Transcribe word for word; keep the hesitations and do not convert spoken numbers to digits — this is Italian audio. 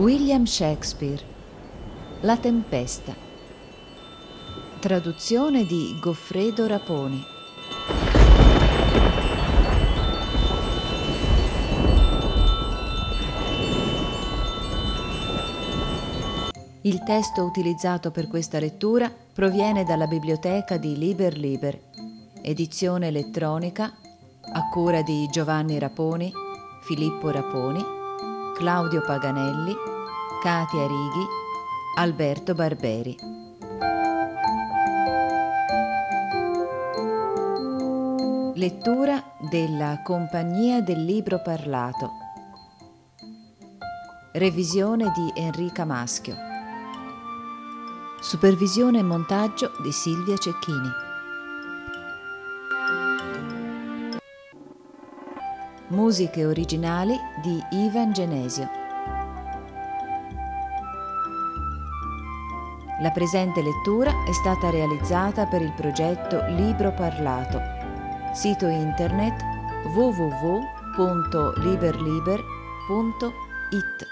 William Shakespeare, La tempesta. Traduzione di Goffredo Raponi. Il testo utilizzato per questa lettura proviene dalla biblioteca di Liber Liber, edizione elettronica a cura di Giovanni Raponi, Filippo Raponi, Claudio Paganelli, Katia Righi, Alberto Barberi. Lettura della Compagnia del Libro Parlato. Revisione di Enrica Maschio. Supervisione e montaggio di Silvia Cecchini. Musiche originali di Ivan Genesio. La presente lettura è stata realizzata per il progetto Libro Parlato, sito internet w w w punto liber liber punto it.